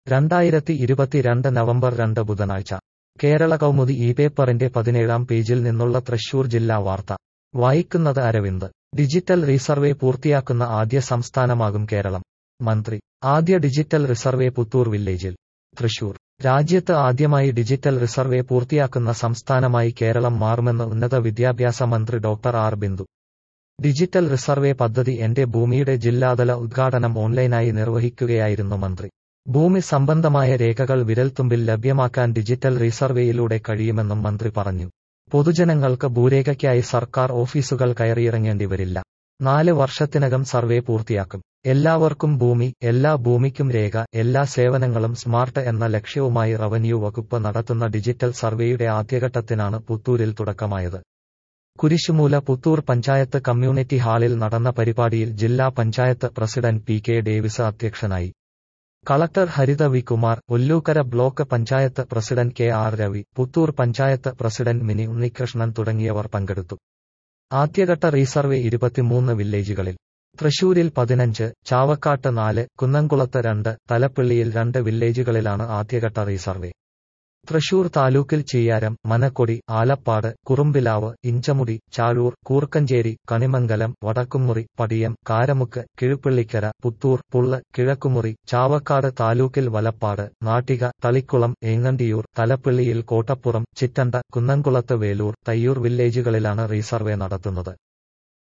2022 November 2 ബുധനാഴ്ച കേരള കൗമുദി ഈ പേപ്പറിന്റെ 17-ാം പേജിൽ നിന്നുള്ള തൃശൂർ ജില്ലാ വാർത്ത വായിക്കുന്നത് അരവിന്ദ്. ഡിജിറ്റൽ റീസർവേ പൂർത്തിയാക്കുന്ന ആദ്യ സംസ്ഥാനമാകും കേരളം. മന്ത്രി. ആദ്യ ഡിജിറ്റൽ റിസർവേ പുത്തൂർ വില്ലേജിൽ. തൃശൂർ. രാജ്യത്ത് ആദ്യമായി ഡിജിറ്റൽ റിസർവേ പൂർത്തിയാക്കുന്ന സംസ്ഥാനമായി കേരളം മാറുമെന്ന് ഉന്നത വിദ്യാഭ്യാസ മന്ത്രി doctor R Bindu. Digital resurvey പദ്ധതി എന്റെ ഭൂമിയുടെ ജില്ലാതല ഉദ്ഘാടനം ഓൺലൈനായി നിർവഹിക്കുകയായിരുന്നു മന്ത്രി. ഭൂമി സംബന്ധമായ രേഖകൾ വിരൽത്തുമ്പിൽ ലഭ്യമാക്കാൻ ഡിജിറ്റൽ റീസർവേയിലൂടെ കഴിയുമെന്നും മന്ത്രി പറഞ്ഞു. പൊതുജനങ്ങൾക്ക് ഭൂരേഖയ്ക്കായി സർക്കാർ ഓഫീസുകൾ കയറിയിറങ്ങേണ്ടി വരില്ല. 4 വർഷത്തിനകം സർവേ പൂർത്തിയാക്കും. എല്ലാവർക്കും ഭൂമി, എല്ലാ ഭൂമിക്കും രേഖ, എല്ലാ സേവനങ്ങളും സ്മാർട്ട് എന്ന ലക്ഷ്യവുമായി റവന്യൂ വകുപ്പ് നടത്തുന്ന ഡിജിറ്റൽ സർവേയുടെ ആദ്യഘട്ടത്തിനാണ് പുത്തൂരിൽ തുടക്കമായത്. കുരിശുമൂല പുത്തൂർ പഞ്ചായത്ത് കമ്മ്യൂണിറ്റി ഹാളിൽ നടന്ന പരിപാടിയിൽ ജില്ലാ panchayat president P K Davis അധ്യക്ഷനായി. Collector Haritha V Kumar, Ollukkara block panchayat president K R Ravi, Puthur panchayat president Mini Unnikrishnan തുടങ്ങിയവർ പങ്കെടുത്തു. ആദ്യഘട്ട റീസർവേ 23 വില്ലേജുകളിൽ. തൃശൂരിൽ 15, ചാവക്കാട്ട് 4, കുന്നംകുളത്ത് 2, തലപ്പിള്ളിയിൽ 2 വില്ലേജുകളിലാണ് ആദ്യഘട്ട റീസർവേ. തൃശൂർ താലൂക്കിൽ ചിയ്യാരം, മനക്കൊടി, ആലപ്പാട്, കുറുമ്പിലാവ്, ഇഞ്ചമുടി, ചാഴൂർ, കൂർക്കഞ്ചേരി, കണിമംഗലം, വടക്കുംമുറി, പടിയം, കാരമുക്ക്, കിഴുപ്പിള്ളിക്കര, പുത്തൂർ, പുള്ള്, കിഴക്കുമുറി, ചാവക്കാട് താലൂക്കിൽ വലപ്പാട്, നാട്ടിക, തളിക്കുളം, ഏങ്ങണ്ടിയൂർ, തലപ്പിള്ളിയിൽ കോട്ടപ്പുറം, ചിറ്റണ്ട, കുന്നംകുളത്ത് വേലൂർ, തയ്യൂർ വില്ലേജുകളിലാണ് റീസർവേ നടത്തുന്നത്.